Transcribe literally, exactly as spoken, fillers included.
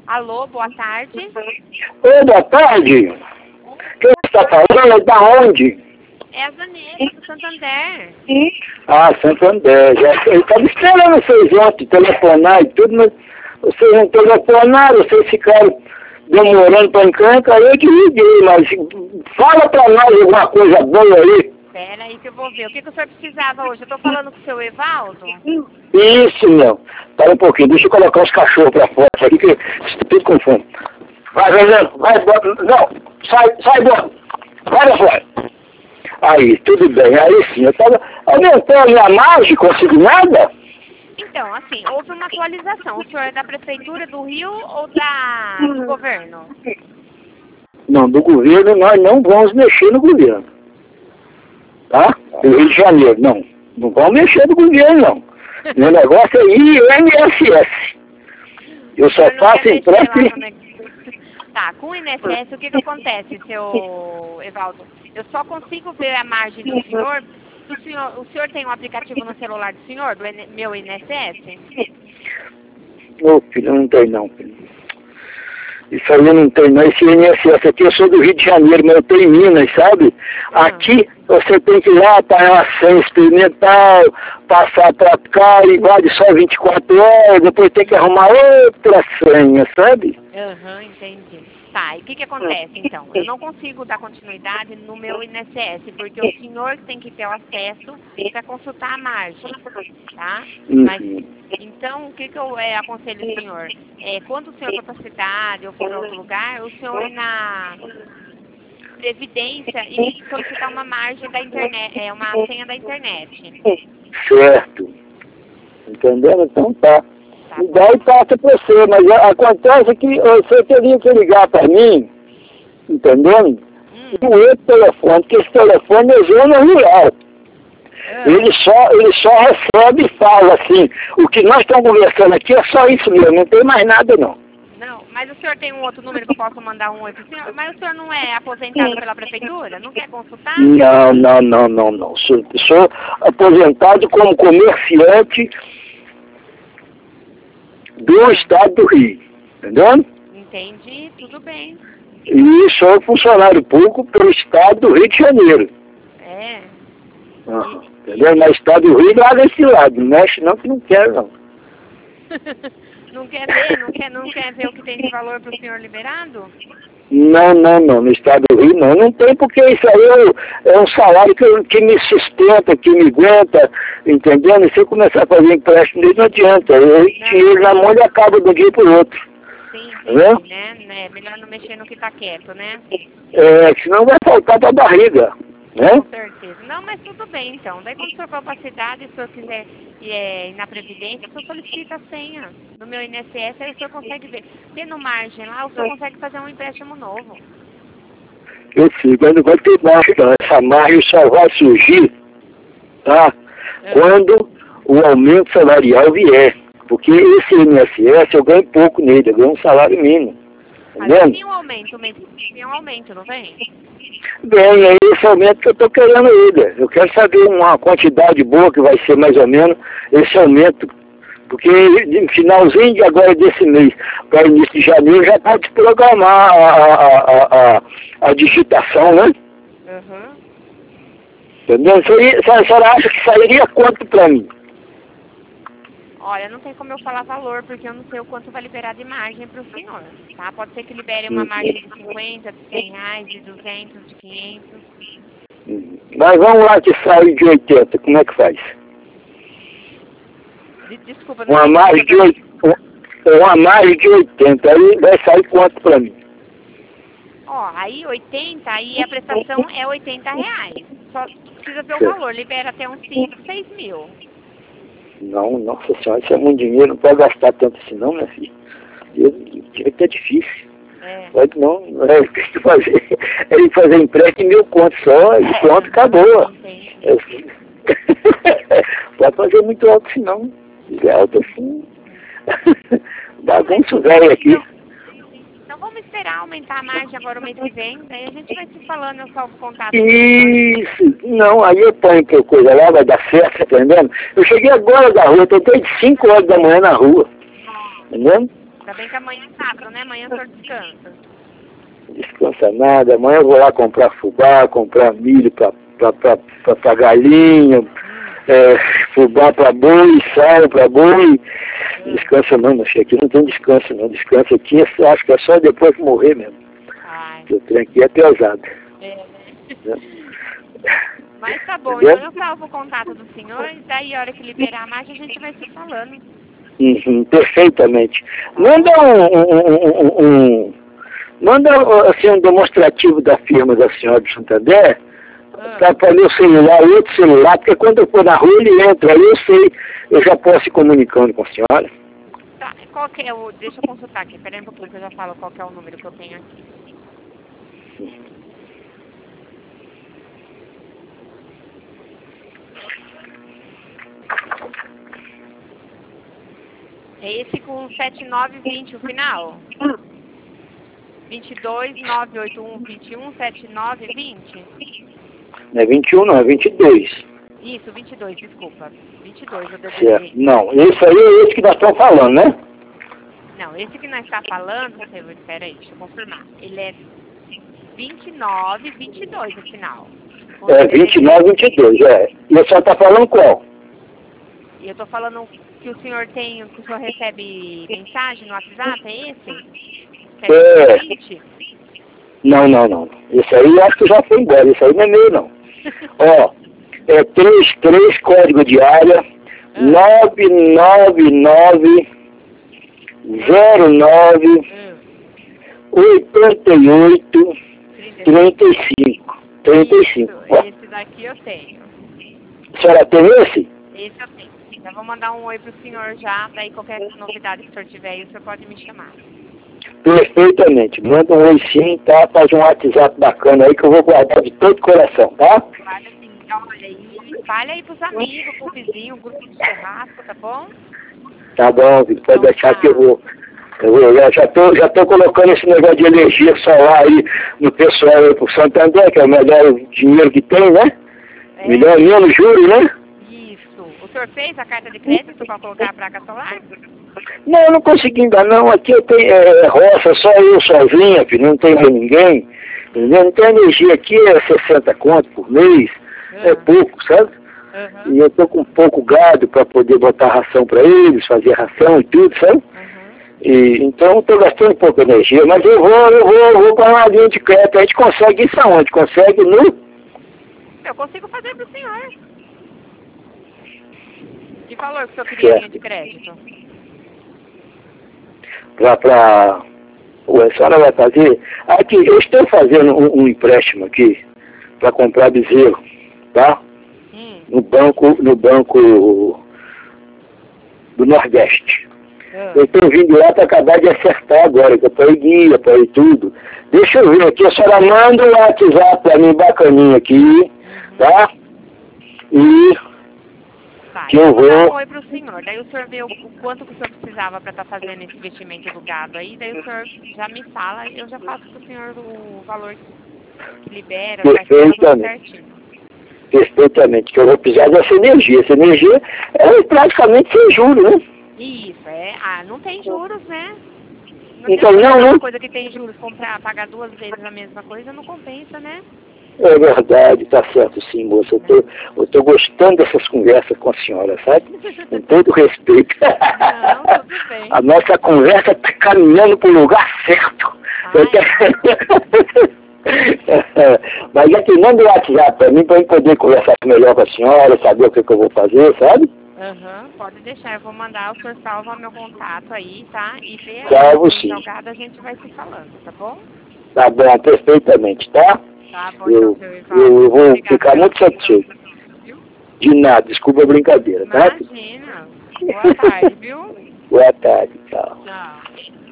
Alô, boa tarde. Oi, boa tarde. Quem está falando é da onde? É a Vanessa, do Santander. Ah, Santander. Já, eu estava esperando vocês ontem telefonar e tudo, mas vocês não telefonaram, vocês ficaram demorando para encrencar, aí eu que liguei, mas fala para nós alguma coisa boa aí. Pera aí que eu vou ver. O que, que o senhor precisava hoje? Eu tô falando com o seu Evaldo? Isso, meu. Para um pouquinho, deixa eu colocar os cachorros para fora aqui, que estou tudo com fome. Vai, Fernando, vai, bora. Não, sai, sai, bora. Vai pra fora. Aí, tudo bem. Aí sim, eu estava aumentando a minha margem, consigo nada? Então, assim, houve uma atualização. O senhor é da Prefeitura do Rio ou da, do governo? Não, do governo nós não vamos mexer no governo. Tá? Do Rio de Janeiro, não. Não vamos mexer no governo, não. Meu negócio é I N S S. Eu só faço empréstimo. Tá, com o I N S S, o que que acontece, seu Evaldo? Eu só consigo ver a margem do senhor. O senhor, o senhor tem um aplicativo no celular do senhor, do meu I N S S? Ô, filho, não tem não, filho. Isso aí não tem não. Esse I N S S aqui, eu sou do Rio de Janeiro, mas eu tô em Minas, sabe? Ah. Aqui você tem que ir lá para uma senha experimental, passar para cá e vale só vinte e quatro horas, depois tem que arrumar outra senha, sabe? Aham, uhum, entendi. Tá, e o que que acontece então? Eu não consigo dar continuidade no meu I N S S, porque o senhor tem que ter o acesso para consultar a margem, tá? Uhum. Mas, então, o que que eu é, aconselho o senhor? É, quando o senhor for para a cidade ou for para outro lugar, o senhor ir na Previdência e solicitar uma margem da internet, é, uma senha da internet. Certo. Entendeu? Então tá. Tá. E daí passa para você, mas acontece que você teria que ligar para mim, entendendo? Hum. E o outro telefone, porque esse telefone é zona rural. Ah. Ele só, ele só recebe e fala assim, o que nós estamos conversando aqui é só isso mesmo, não tem mais nada não. Não, mas o senhor tem um outro número que eu posso mandar um oi pro senhor? Mas o senhor não é aposentado pela prefeitura? Não quer consultar? Não, não, não, não, não. Sou, sou aposentado como comerciante do estado do Rio, entendeu? Entendi, tudo bem. E sou funcionário público pelo estado do Rio de Janeiro. É. Ah, entendeu? Mas estado do Rio lá desse lado, não mexe não que não quero não. Não quer ver, não quer, não quer ver o que tem de valor para o senhor liberado? Não, não, não, no estado do Rio não, não tem porque isso aí é, é um salário que, que me sustenta, que me aguenta, entendendo? E se eu começar a fazer empréstimo dele não adianta, eu dinheiro na mão e acaba de um dia pro outro. Sim, entendi, né? né? Melhor não mexer no que tá quieto, né? É, senão vai faltar pra barriga, né? Com certeza. Não, mas tudo bem então. Daí quando o senhor for para a cidade, se o senhor quiser ir, é, ir na Previdência, o senhor solicita a senha no meu I N S S, aí o senhor consegue ver. Tendo margem lá, o senhor consegue fazer um empréstimo novo. Eu sei, mas não vai ter margem não. Essa margem só vai surgir, tá? É. Quando o aumento salarial vier. Porque esse I N S S eu ganho pouco nele, eu ganho um salário mínimo. Mas tem um aumento, tem um aumento, não vem? Bem, é esse aumento que eu estou querendo ainda. Eu quero saber uma quantidade boa que vai ser mais ou menos esse aumento. Porque no finalzinho de agora desse mês, para início de janeiro, já pode programar a, a, a, a, a digitação, né? Uhum. Entendeu? A senhora acha que sairia quanto para mim? Olha, não tem como eu falar valor, porque eu não sei o quanto vai liberar de margem para o senhor, tá? Pode ser que libere uma margem de cinquenta, de cem reais, de duzentos, de quinhentos. Mas vamos lá que sai de oitenta, como é que faz? De, desculpa, não Uma margem de oitenta, uma margem de oitenta, aí vai sair quanto para mim? Ó, aí oitenta, aí a prestação é oitenta reais. Só precisa ver o valor, libera até uns cinco, seis mil. Não, nossa senhora, isso é muito dinheiro, não pode gastar tanto assim não, minha filha. É que é difícil. É. Pode não, é, tem que fazer, é fazer empréstimo em mil contos só e pronto, acabou. É, pode fazer muito alto assim não. É alto assim. Bagunço velho aqui. Então vamos esperar aumentar a margem agora o mês que vem, daí a gente vai se falando, eu salvo o contato. Isso, não, aí eu ponho por coisa lá, vai dar certo, tá entendendo? Eu cheguei agora da rua, tô desde cinco horas da manhã na rua, tá entendendo? Ainda bem que amanhã é sábado, né? Amanhã o senhor descansa. Descansa nada. Amanhã eu vou lá comprar fubá, comprar milho pra, pra, pra, pra, pra galinha, é, fubá pra boi, sal pra boi. Descansa não, meu filho. Aqui não tem descanso não. Descanso aqui, eu acho que é só depois que morrer mesmo. Ai. O trem aqui é pesado. É, né? Mas tá bom, Entendeu? então eu salvo o contato do senhor e daí a hora que liberar a marcha a gente vai se falando. Uhum, perfeitamente. Manda um, um, um, um, manda assim, um demonstrativo da firma da senhora de Santander Ah. para meu celular, outro celular, porque quando eu for na rua ele entra, aí eu sei, eu já posso ir comunicando com a senhora. Tá, qual que é o... Deixa eu consultar aqui, peraí um pouquinho que eu já falo qual que é o número que eu tenho aqui. É esse com sete nove vinte o final? vinte e dois, nove oito um, vinte e um, setenta e nove, vinte? Não é vinte e um não, é vinte e dois. Isso, vinte e dois, desculpa. vinte e dois, o D D D. Certo. Não, esse aí é esse que nós estamos falando, né? Não, esse que nós está falando, espera aí, deixa eu confirmar. Ele é vinte e nove, vinte e dois o final. É vinte e nove, vinte e dois, é. E a senhora está falando qual? E eu tô falando que o senhor tem, que o senhor recebe mensagem no WhatsApp, é esse? É. vinte? Não, não, não. Esse aí eu acho que já foi embora, esse aí não é meu não. Ó, é trinta e três código de área, ah. nove nove nove, zero nove, Hum. oitenta e oito, trinta e cinco. trinta e cinco. Isso, esse daqui eu tenho. A senhora tem esse? Esse eu tenho. Já vou mandar um oi pro senhor já, daí qualquer novidade que o senhor tiver aí, o senhor pode me chamar. Perfeitamente. Manda um oi sim, tá? Faz um WhatsApp bacana aí que eu vou guardar de todo coração, tá? Guarda assim, olha aí, espalha aí pros amigos, pro vizinho, grupo de churrasco, tá bom? Tá bom, Vitor. Pode Então, deixar tá. que eu vou. Eu, vou, eu já tô, já tô colocando esse negócio de energia solar aí no pessoal aí pro Santander, que é o melhor dinheiro que tem, né? É. Melhor menos juros, né? Isso. O senhor fez a carta de crédito para colocar a placa solar? Não, eu não consegui ainda não. Aqui eu tenho é, roça, só eu sozinha, filho, não tem mais ninguém. Entendeu? Não tem energia aqui, é sessenta conto por mês, Uhum. é pouco, sabe? Uhum. E eu tô com pouco gado para poder botar ração para eles, fazer ração e tudo, sabe? Uhum. E, então estou gastando pouca energia, mas eu vou, eu vou, eu vou para uma linha de crédito. A gente consegue isso aonde? Consegue no... Eu consigo fazer pro senhor. Que valor que o senhor queria linha de crédito? Pra, pra... Ué, a senhora vai fazer? Aqui, eu estou fazendo um, um empréstimo aqui para comprar bezerro, tá? Hum. No banco, no banco do Nordeste. Ah. Eu estou vindo lá para acabar de acertar agora, que eu paguei guia, paguei tudo. Deixa eu ver aqui, a senhora manda um WhatsApp para mim bacaninho aqui, Uhum. tá? E Tá, que eu eu vou dar um vou... oi pro senhor. Daí o senhor vê o, o quanto que o senhor precisava para estar fazendo esse investimento do gado aí. Daí o senhor já me fala, eu já faço pro senhor o valor que libera, já faz tudo certinho. Perfeitamente, que eu vou precisar dessa energia. Essa energia é praticamente sem juros, né? Isso, é. Ah, não tem juros, né? Não Então, tem não, uma não. coisa que tem juros, comprar, pagar duas vezes a mesma coisa, não compensa, né? É verdade, tá certo sim, moça. Eu tô, eu tô gostando dessas conversas com a senhora, sabe? Com todo respeito. Não, tudo bem. A nossa conversa tá caminhando para o lugar certo. Mas já te manda o WhatsApp para mim, para eu poder conversar melhor com a senhora, saber o que, que eu vou fazer, sabe? Aham, uhum, pode deixar, eu vou mandar, o senhor salva meu contato aí, tá? E vê aí, Salvo sim. jogada a gente vai se falando, tá bom? Tá bom, perfeitamente, tá? Tá bom, eu, então, seu Ivaldo. eu, eu vou Obrigada ficar muito satisfeito. De nada, desculpa a brincadeira, tá? Imagina. Boa tarde, viu? Boa tarde, tchau. Tchau.